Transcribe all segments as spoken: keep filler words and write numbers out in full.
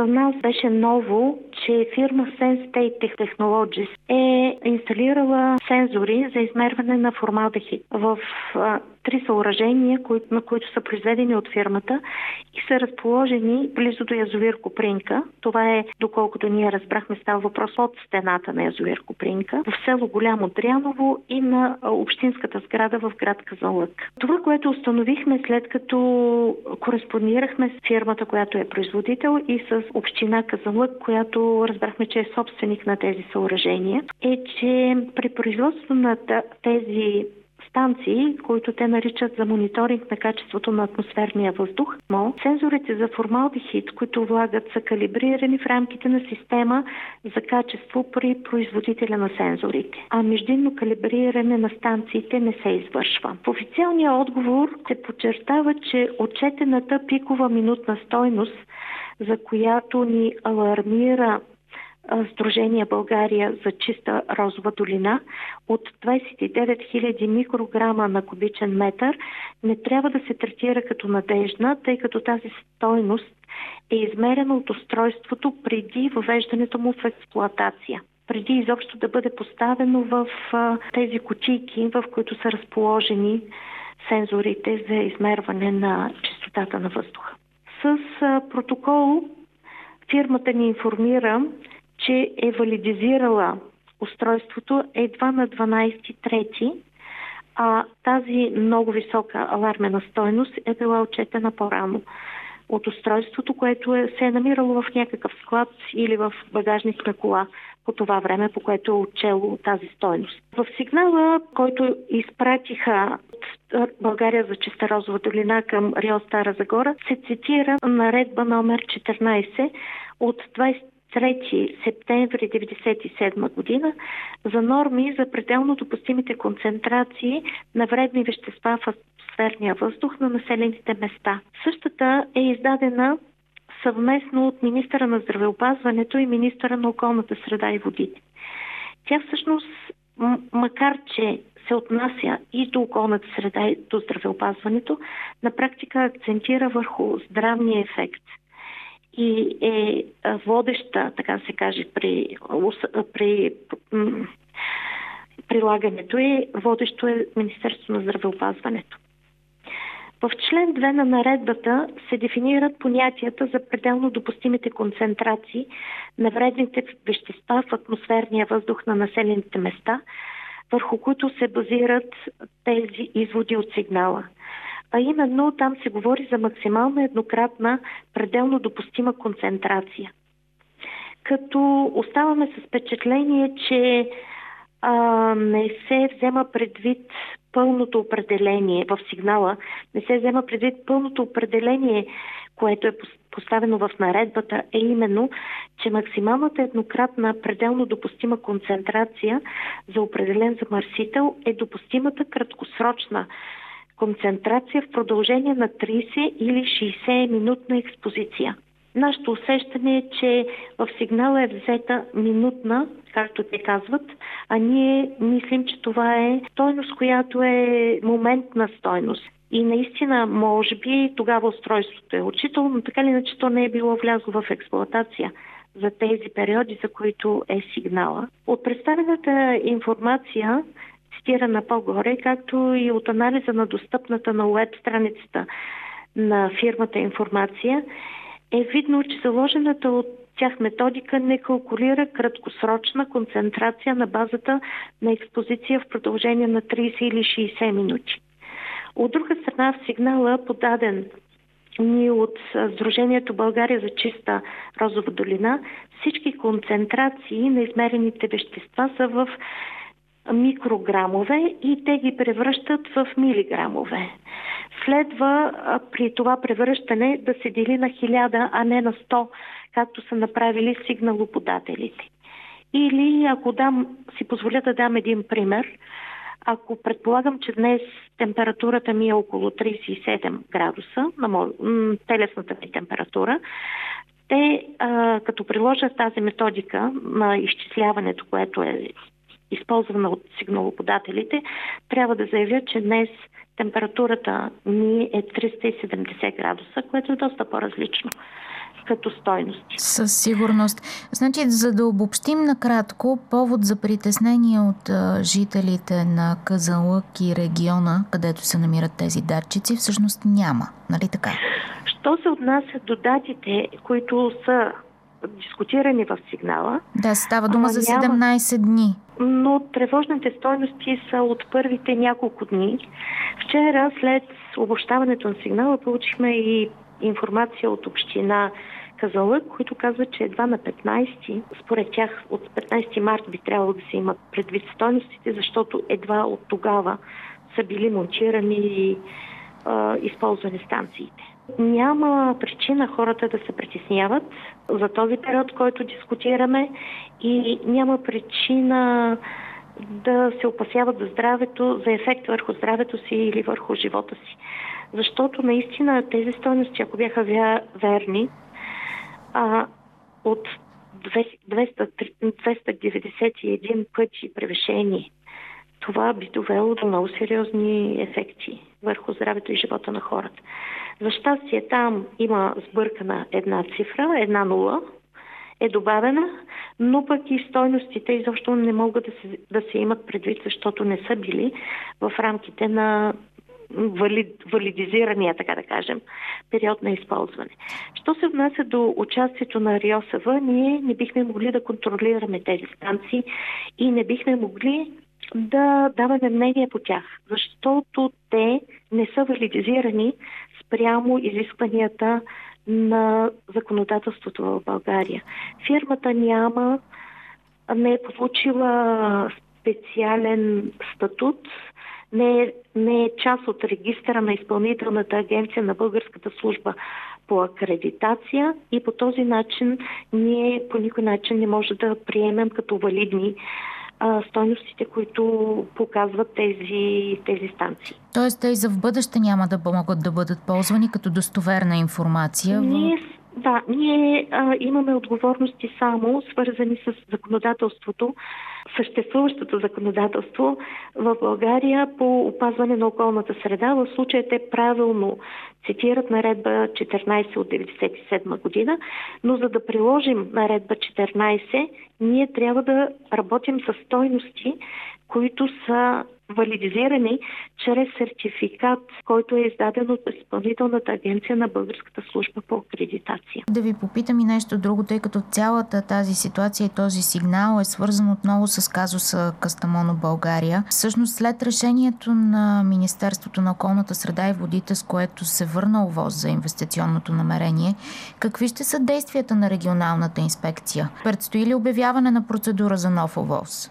За нас беше ново, че фирма SenseDate Technologies е инсталирала сензори за измерване на формалдехид в а, три съоръжения, кои, на които са произведени от фирмата и са разположени близо до язовир Копринка. Това е, доколкото ние разбрахме, става въпрос от стената на язовир Копринка, в село Голямо Дряново и на общинската сграда в град Казанлък. Това, което установихме след като кореспондирахме с фирмата, която е производител, и с община Казанлък, която разбрахме, че е собственик на тези съоръжения, е, че при производството на тези станции, които те наричат за мониторинг на качеството на атмосферния въздух, но сензорите за формалдехид, които влагат, са калибрирани в рамките на система за качество при производителя на сензорите, а междинно калибриране на станциите не се извършва. В официалния отговор се подчертава, че отчетената пикова минутна стойност, за която ни алармира Сдружение България за чиста розова долина от двадесет и девет хиляди микрограма на кубичен метър, не трябва да се третира като надежна, тъй като тази стойност е измерена от устройството преди въвеждането му в експлоатация, преди изобщо да бъде поставено в тези кутийки, в които са разположени сензорите за измерване на чистотата на въздуха. С протокол фирмата ни информира, че е валидизирала устройството едва на дванадесети трети, а тази много висока алармена стойност е била отчетена по-рано от устройството, което е, се е намирало в някакъв склад или в багажник на кола по това време, по което е отчело тази стойност. В сигнала, който изпратиха от България за чиста розова долина към РИО Стара Загора, се цитира наредба номер четиринадесет от двадесет и трети септември деветдесет и седма година за норми за пределно допустимите концентрации на вредни вещества в атмосферния въздух на населените места. Същата е издадена съвместно от министъра на здравеопазването и министъра на околната среда и водите. Тя всъщност, м- макар че се отнася и до околната среда и до здравеопазването, на практика акцентира върху здравния ефект и е водеща, така се каже, при, при м- прилагането е, водещо е Министерството на здравеопазването. В член две на наредбата се дефинират понятията за пределно допустимите концентрации на вредните вещества в атмосферния въздух на населените места, върху които се базират тези изводи от сигнала. А именно там се говори за максимална еднократна пределно допустима концентрация. Като оставаме с впечатление, че а, не се взема предвид пълното определение в сигнала, не се взема предвид пълното определение, което е поставено в наредбата, е именно, че максималната еднократна пределно допустима концентрация за определен замърсител е допустимата краткосрочна концентрация в продължение на тридесет или шейсет минутна експозиция. Нашето усещане е, че в сигнала е взета минутна, както те казват, а ние мислим, че това е стойност, която е моментна стойност. И наистина, може би, тогава устройството е учително, но така или иначе то не е било влязло в експлоатация за тези периоди, за които е сигнала. От представената информация, цитирана по-горе, както и от анализа на достъпната на уеб страницата на фирмата информация, е видно, че заложената от тях методика не калкулира краткосрочна концентрация на базата на експозиция в продължение на тридесет или шейсет минути. От друга страна, в сигнала, подаден ни от Сдружението България за чиста розова долина, всички концентрации на измерените вещества са в микрограмове и те ги превръщат в милиграмове. Следва при това превръщане да се дели на хиляда, а не на сто, както са направили сигналоподателите. Или, ако дам, си позволя да дам един пример, ако предполагам, че днес температурата ми е около тридесет и седем градуса, на мо... телесната ми температура, те, а, като приложат тази методика на изчисляването, което е използвана от сигналоподателите, трябва да заявя, че днес температурата ми е триста и седемдесет градуса, което е доста по-различно като стойности. Със сигурност. Значи, за да обобщим накратко, повод за притеснение от а, жителите на Казанлък и региона, където се намират тези датчици, всъщност няма. Нали така? Що се отнася до датите, които са дискутирани в сигнала... Да, става дума за седемнайсет дни. Но тревожните стойности са от първите няколко дни. Вчера, след обобщаването на сигнала, получихме и информация от община Казанлък, които казват, че едва на петнайсети, според тях от петнайсети март би трябвало да се имат предвид стойностите, защото едва от тогава са били монтирани и а, използвани станциите. Няма причина хората да се притесняват за този период, който дискутираме, и няма причина да се опасяват за здравето, за ефект върху здравето си или върху живота си. Защото наистина тези стойности, ако бяха верни, а, от двеста деветдесет и един пъти превишение, това би довело до много сериозни ефекти върху здравето и живота на хората. За щастие там има сбъркана една цифра, една нула е добавена, но пък и стойностите изобщо не могат да се, да се имат предвид, защото не са били в рамките на валид, валидизирания, така да кажем, период на използване. Що се отнася до участието на РИОСВ, ние не бихме могли да контролираме тези станции и не бихме могли да даваме мнение по тях, защото те не са валидизирани спрямо изискванията на законодателството в България. Фирмата няма, не е получила специален статут, не е, не е част от регистъра на Изпълнителната агенция на Българската служба по акредитация и по този начин ние по никой начин не може да приемем като валидни стойностите, които показват тези, тези станции. Тоест, те и за в бъдеще няма да могат да бъдат ползвани като достоверна информация? Ние, да, ние а, имаме отговорности само свързани с законодателството, съществуващото законодателство в България по опазване на околната среда. В случая те правилно цитират наредба четиринайсет от деветдесет и седма година, но за да приложим наредба четиринайсет, ние трябва да работим с стойности, които са валидизирани чрез сертификат, който е издаден от Изпълнителната агенция на Българската служба по акредитация. Да ви попитам и нещо друго, тъй като цялата тази ситуация и този сигнал е свързан отново с казуса Кастамоно, България. Всъщност след решението на Министерството на околната среда и водите, с което се върна ОВОС за инвестиционното намерение, какви ще са действията на регионалната инспекция? Предстои ли обявяване на процедура за нов ОВОС?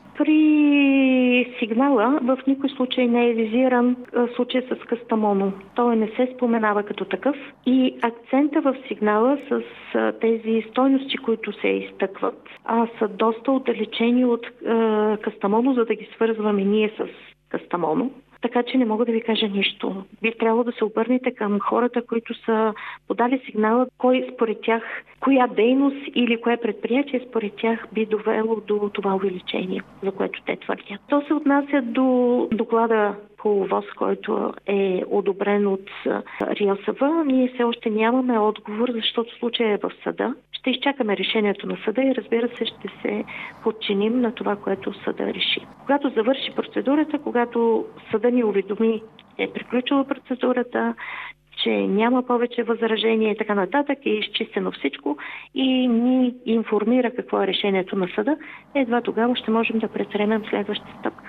При сигнала в никой случай не е визиран случай с Кастамоно. Той не се споменава като такъв и акцента в сигнала с тези стойности, които се изтъкват, а са доста отдалечени от е, Кастамоно, за да ги свързваме ние с Кастамоно. Така че не мога да ви кажа нищо. Би трябвало да се обърнете към хората, които са подали сигнала, кой според тях, коя дейност или кое предприятие според тях би довело до това увеличение, за което те твърдят. То се отнася до доклада по ОВОС, който е одобрен от РИОСВ. Ние все още нямаме отговор, защото случая е в съда. Ще изчакаме решението на съда и разбира се ще се подчиним на това, което съда реши. Когато завърши процедурата, когато съда ни уведоми, е приключила процедурата, че няма повече възражения и така нататък, е изчистено всичко и ни информира какво е решението на съда, едва тогава ще можем да предприемем следващите стъпки.